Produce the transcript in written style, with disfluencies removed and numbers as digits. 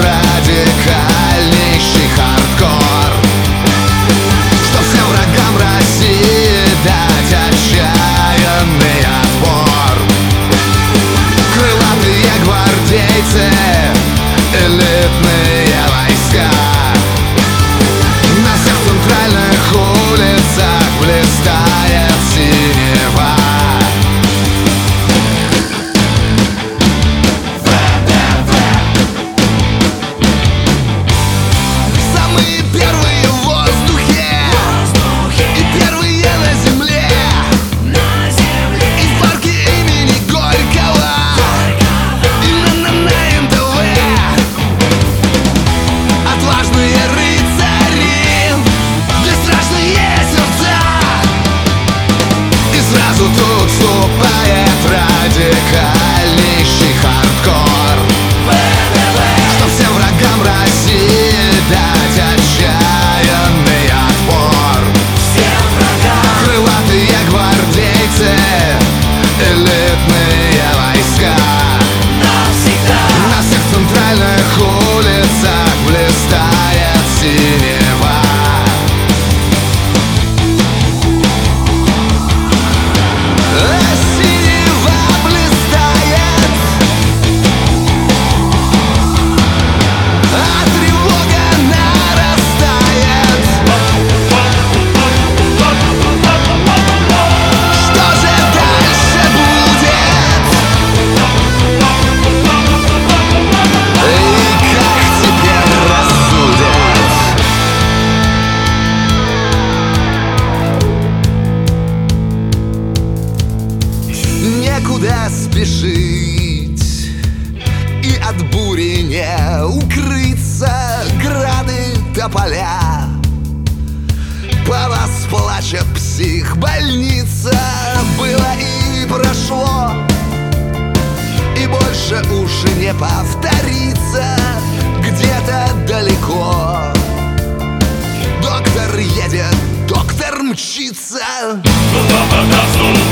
радикальнейший хардкор, что всем врагам России дать отчаянный отпор. Крылатые гвардейцы, элитные войска, на всех центральных улицах блистает синева. Самые первые в воздухе и первые на земле, и в парке имени Горького, именно на НТВ. Отважные рыцари, бесстрашные сердца, и сразу тут вступает радикальнейший хардкор, что всем врагам России дать отчаянный отпор. Крылатые гвардейцы, элитные войска, на всех центральных улицах блистает синева. Синева блистает, а тревога нарастает. Что же дальше будет? И как теперь рассудят? Некуда спешить, и от бури не укрыться. Грады тополя, по вас плачет психбольница. Было и прошло, и больше уж не повторится. Где-то далеко доктор едет, доктор мчится.